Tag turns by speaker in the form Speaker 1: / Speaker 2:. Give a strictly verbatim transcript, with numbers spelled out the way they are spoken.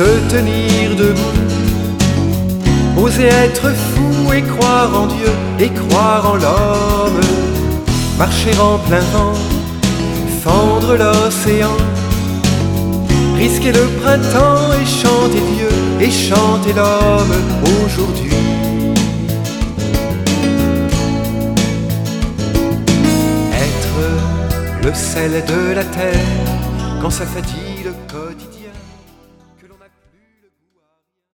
Speaker 1: se tenir debout, oser être fou et croire en Dieu et croire en l'homme, marcher en plein vent, fendre l'océan, risquer le printemps et chanter Dieu et chanter l'homme aujourd'hui. Être le sel de la terre quand sa fatigue